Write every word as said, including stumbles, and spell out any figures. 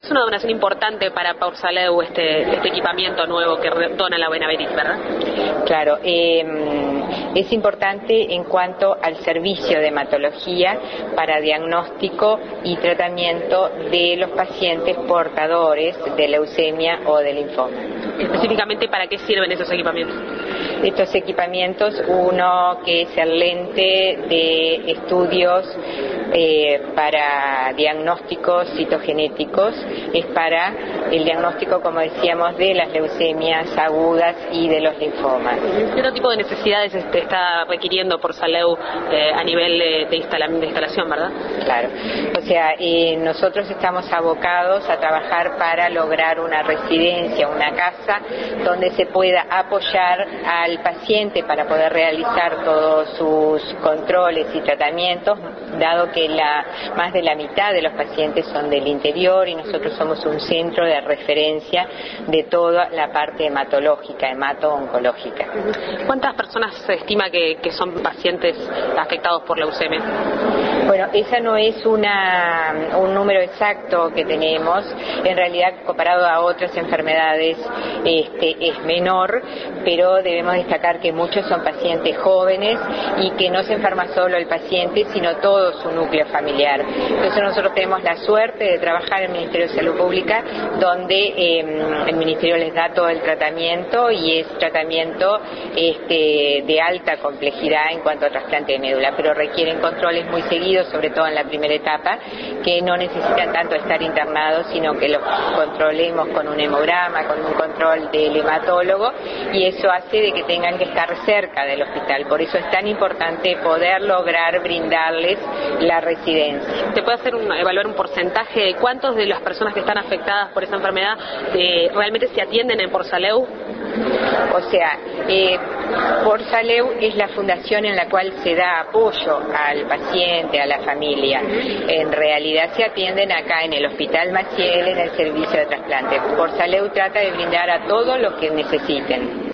es una donación importante para Porsaleu este, este equipamiento nuevo que dona la Benaverit, ¿verdad? Claro, eh, es importante en cuanto al servicio de hematología para diagnóstico y tratamiento de los pacientes portadores de leucemia o de linfoma. Específicamente, ¿para qué sirven esos equipamientos? Estos equipamientos, uno que es el lente de estudios eh, para diagnósticos citogenéticos, es para el diagnóstico, como decíamos, de las leucemias agudas y de los linfomas. ¿Qué otro tipo de necesidades este, está requiriendo Porsaleu eh, a nivel de, de, instala, de instalación, verdad? Claro, o sea, eh, nosotros estamos abocados a trabajar para lograr una residencia, una casa donde se pueda apoyar al paciente para poder realizar todos sus controles y tratamientos, dado que la, más de la mitad de los pacientes son del interior y nosotros somos un centro de referencia de toda la parte hematológica, hemato-oncológica. ¿Cuántas personas se estima que, que son pacientes afectados por leucemia? Bueno, esa no es una, un número exacto que tenemos, en realidad comparado a otras enfermedades este, es menor, pero debemos destacar que muchos son pacientes jóvenes y que no se enferma solo el paciente, sino todo su núcleo familiar. Entonces nosotros tenemos la suerte de trabajar en el Ministerio de Salud Pública, donde eh, el Ministerio les da todo el tratamiento y es tratamiento este, de alta complejidad en cuanto a trasplante de médula, pero requieren controles muy seguidos, sobre todo en la primera etapa, que no necesitan tanto estar internados, sino que los controlemos con un hemograma, con un control del hematólogo, y eso hace de que tengan que estar cerca del hospital. Por eso es tan importante poder lograr brindarles la residencia. ¿Se puede hacer un, evaluar un porcentaje de cuántos de las personas que están afectadas por esa enfermedad eh, realmente se atienden en Porsaleu? O sea, eh, Porsaleu es la fundación en la cual se da apoyo al paciente, a la familia. En realidad se atienden acá en el Hospital Maciel, en el servicio de trasplante. Porsaleu trata de brindar a todos los que necesiten.